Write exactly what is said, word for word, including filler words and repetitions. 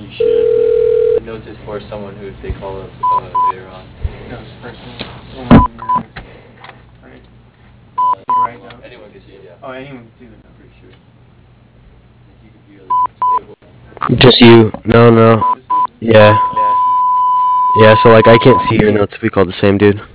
You should. The notes is for someone who they call up uh, later on. No, it's personal. Someone in your, right? Uh, Can you write well, notes? anyone can see it, yeah. Oh, anyone can see the note. Pretty sure. If you could be really stable. Just you. No, no. Oh, this one? Yeah. Yeah. Yeah, so like I can't see your notes if we call the same dude.